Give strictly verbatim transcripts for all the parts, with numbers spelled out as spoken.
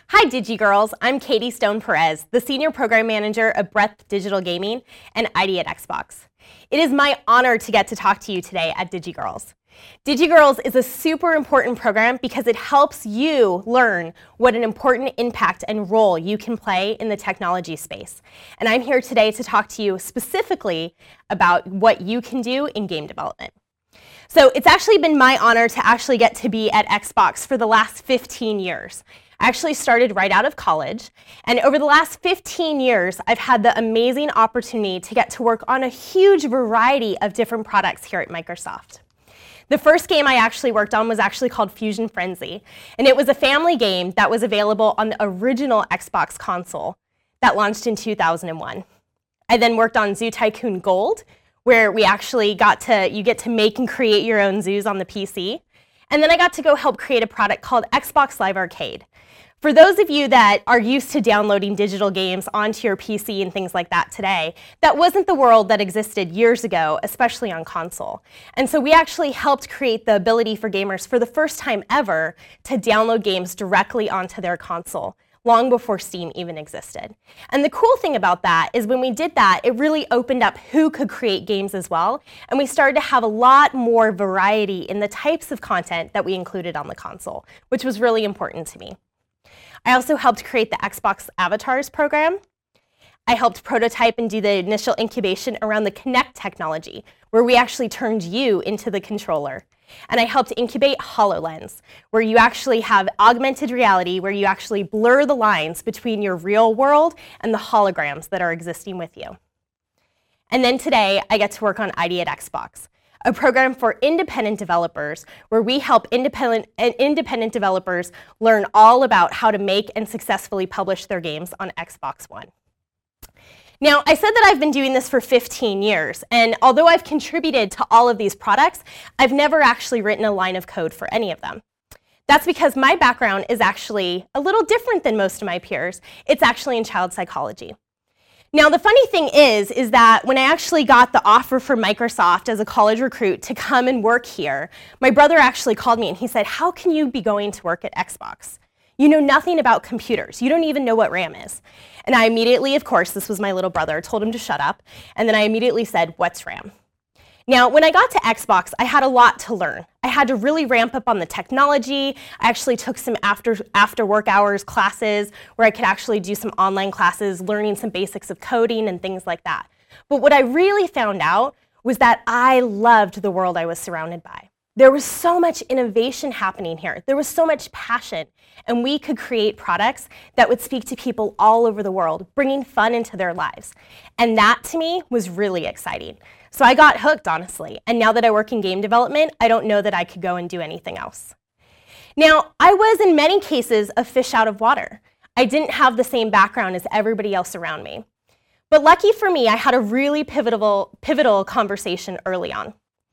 Hi, DigiGirls. I'm Katie Stone Perez, the Senior Program Manager of Breadth Digital Gaming and I D at Xbox. It is my honor to get to talk to you today at DigiGirls. DigiGirls is a super important program because it helps you learn what an important impact and role you can play in the technology space. And I'm here today to talk to you specifically about what you can do in game development. So it's actually been my honor to actually get to be at Xbox for the last fifteen years. I actually started right out of college, and over the last fifteen years, I've had the amazing opportunity to get to work on a huge variety of different products here at Microsoft. The first game I actually worked on was actually called Fusion Frenzy, and it was a family game that was available on the original Xbox console that launched in two thousand one. I then worked on Zoo Tycoon Gold, where we actually got to, you get to make and create your own zoos on the P C. And then I got to go help create a product called Xbox Live Arcade. For those of you that are used to downloading digital games onto your P C and things like that today, that wasn't the world that existed years ago, especially on console. And so we actually helped create the ability for gamers for the first time ever to download games directly onto their console, long before Steam even existed. And the cool thing about that is when we did that, it really opened up who could create games as well, and we started to have a lot more variety in the types of content that we included on the console, which was really important to me. I also helped create the Xbox Avatars program. I helped prototype and do the initial incubation around the Kinect technology, where we actually turned you into the controller. And I helped incubate HoloLens, where you actually have augmented reality, where you actually blur the lines between your real world and the holograms that are existing with you. And then today, I get to work on I D at Xbox, a program for independent developers where we help independent, independent developers learn all about how to make and successfully publish their games on Xbox One. Now, I said that I've been doing this for fifteen years, and although I've contributed to all of these products, I've never actually written a line of code for any of them. That's because my background is actually a little different than most of my peers. It's actually in child psychology. Now, the funny thing is, is that when I actually got the offer from Microsoft as a college recruit to come and work here, my brother actually called me and he said, "How can you be going to work at Xbox? You know nothing about computers. You don't even know what RAM is." And I immediately, of course, this was my little brother, told him to shut up. And then I immediately said, "What's RAM?" Now, when I got to Xbox, I had a lot to learn. I had to really ramp up on the technology. I actually took some after, after work hours classes where I could actually do some online classes, learning some basics of coding and things like that. But what I really found out was that I loved the world I was surrounded by. There was so much innovation happening here. There was so much passion, and we could create products that would speak to people all over the world, bringing fun into their lives. And that, to me, was really exciting. So I got hooked, honestly, and now that I work in game development, I don't know that I could go and do anything else. Now, I was, in many cases, a fish out of water. I didn't have the same background as everybody else around me. But lucky for me, I had a really pivotal, pivotal conversation early on.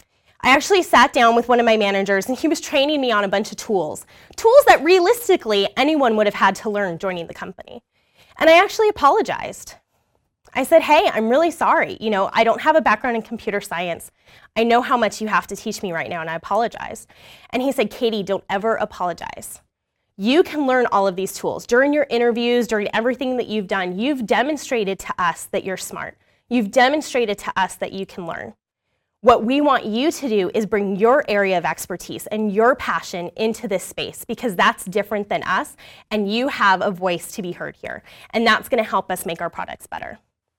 I actually sat down with one of my managers, and he was training me on a bunch of tools, tools that realistically anyone would have had to learn joining the company. And I actually apologized. I said, "Hey, I'm really sorry. You know, I don't have a background in computer science. I know how much you have to teach me right now, and I apologize." And he said, "Katie, don't ever apologize. You can learn all of these tools. During your interviews, during everything that you've done, you've demonstrated to us that you're smart. You've demonstrated to us that you can learn. What we want you to do is bring your area of expertise and your passion into this space, because that's different than us, and you have a voice to be heard here. And that's going to help us make our products better."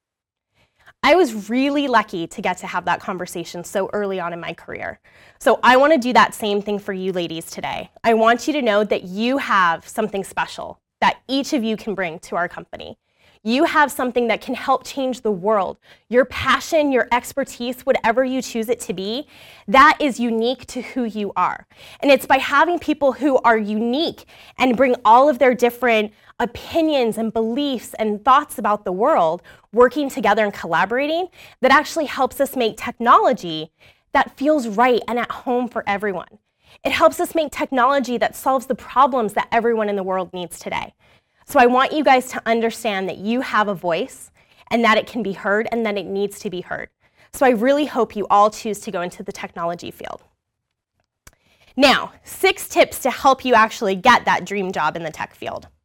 I was really lucky to get to have that conversation so early on in my career. So I want to do that same thing for you ladies today. I want you to know that you have something special that each of you can bring to our company. You have something that can help change the world. Your passion, your expertise, whatever you choose it to be, that is unique to who you are. And it's by having people who are unique and bring all of their different opinions and beliefs and thoughts about the world working together and collaborating that actually helps us make technology that feels right and at home for everyone. It helps us make technology that solves the problems that everyone in the world needs today. So I want you guys to understand that you have a voice and that it can be heard and that it needs to be heard. So I really hope you all choose to go into the technology field. Now, six tips to help you actually get that dream job in the tech field.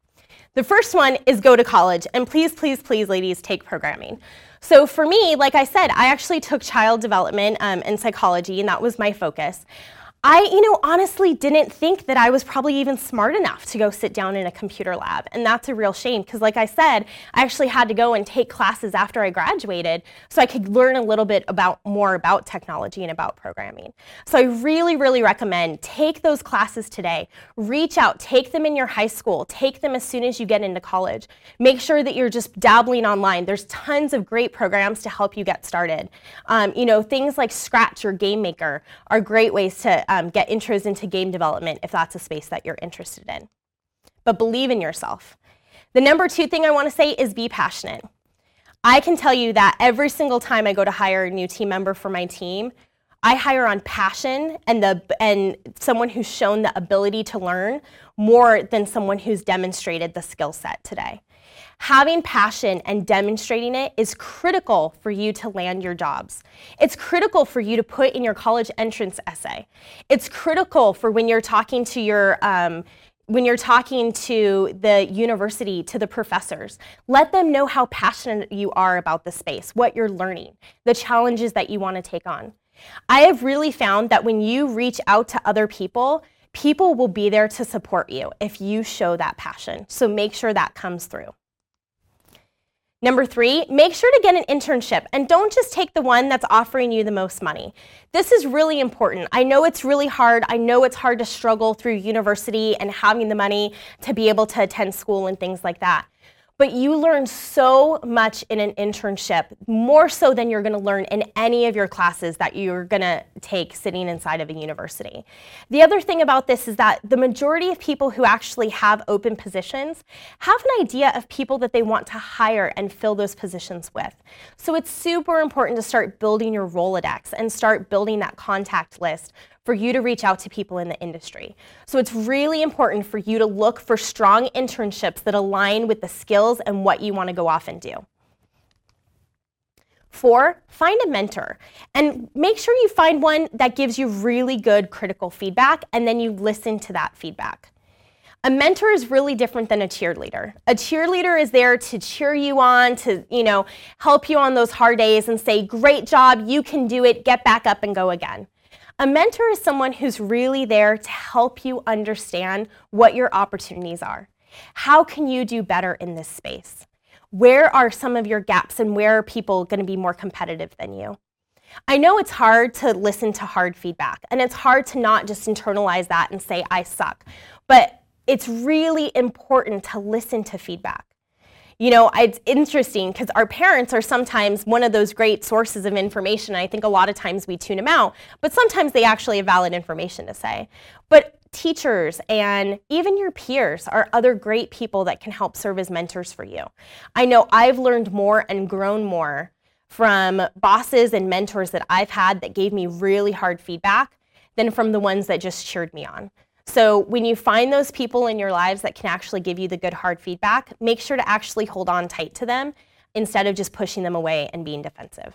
The first one is go to college, and please, please, please, ladies, take programming. So for me, like I said, I actually took child development um, and psychology, and that was my focus. I, you know, honestly didn't think that I was probably even smart enough to go sit down in a computer lab, and that's a real shame because, like I said, I actually had to go and take classes after I graduated so I could learn a little bit about more about technology and about programming. So I really, really recommend take those classes today. Reach out, take them in your high school, take them as soon as you get into college. Make sure that you're just dabbling online. There's tons of great programs to help you get started. Um, you know, things like Scratch or Game Maker are great ways to Um, get intros into game development if that's a space that you're interested in. But believe in yourself. The number two thing I want to say is be passionate. I can tell you that every single time I go to hire a new team member for my team, I hire on passion and, the, and someone who's shown the ability to learn more than someone who's demonstrated the skill set today. Having passion and demonstrating it is critical for you to land your jobs. It's critical for you to put in your college entrance essay. It's critical for when you're talking to your um, when you're talking to the university, to the professors. Let them know how passionate you are about the space, what you're learning, the challenges that you want to take on. I have really found that when you reach out to other people, people will be there to support you if you show that passion. So make sure that comes through. Number three, make sure to get an internship and don't just take the one that's offering you the most money. This is really important. I know it's really hard. I know it's hard to struggle through university and having the money to be able to attend school and things like that. But you learn so much in an internship, more so than you're going to learn in any of your classes that you're going to take sitting inside of a university. The other thing about this is that the majority of people who actually have open positions have an idea of people that they want to hire and fill those positions with. So it's super important to start building your Rolodex and start building that contact list for you to reach out to people in the industry. So it's really important for you to look for strong internships that align with the skills and what you want to go off and do. Four, find a mentor and make sure you find one that gives you really good critical feedback and then you listen to that feedback. A mentor is really different than a cheerleader. A cheerleader is there to cheer you on, to, you know, help you on those hard days and say, great job, you can do it, get back up and go again. A mentor is someone who's really there to help you understand what your opportunities are. How can you do better in this space? Where are some of your gaps and where are people going to be more competitive than you? I know it's hard to listen to hard feedback and it's hard to not just internalize that and say, I suck. But it's really important to listen to feedback. You know, it's interesting because our parents are sometimes one of those great sources of information. I think a lot of times we tune them out, but sometimes they actually have valid information to say. But teachers and even your peers are other great people that can help serve as mentors for you. I know I've learned more and grown more from bosses and mentors that I've had that gave me really hard feedback than from the ones that just cheered me on. So when you find those people in your lives that can actually give you the good hard feedback, make sure to actually hold on tight to them instead of just pushing them away and being defensive.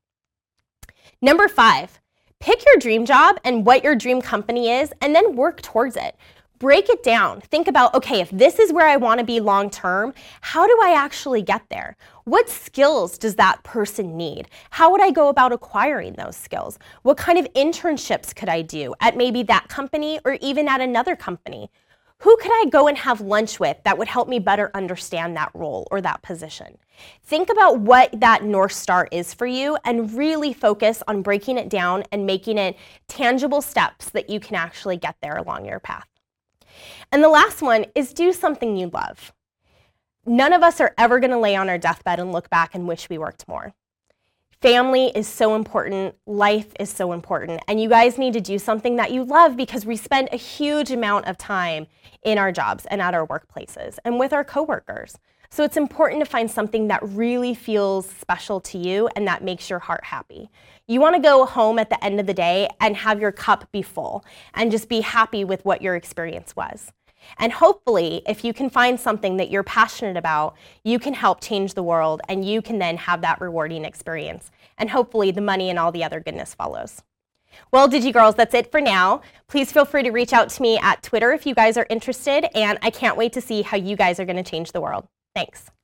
Number five, pick your dream job and what your dream company is and then work towards it. Break it down. Think about, okay, if this is where I want to be long term, how do I actually get there? What skills does that person need? How would I go about acquiring those skills? What kind of internships could I do at maybe that company or even at another company? Who could I go and have lunch with that would help me better understand that role or that position? Think about what that North Star is for you and really focus on breaking it down and making it tangible steps that you can actually get there along your path. And the last one is do something you love. None of us are ever going to lay on our deathbed and look back and wish we worked more. Family is so important, life is so important, and you guys need to do something that you love because we spend a huge amount of time in our jobs and at our workplaces and with our coworkers. So it's important to find something that really feels special to you and that makes your heart happy. You want to go home at the end of the day and have your cup be full and just be happy with what your experience was. And hopefully, if you can find something that you're passionate about, you can help change the world and you can then have that rewarding experience. And hopefully the money and all the other goodness follows. Well, DigiGirls, that's it for now. Please feel free to reach out to me at Twitter if you guys are interested, and I can't wait to see how you guys are going to change the world. Thanks.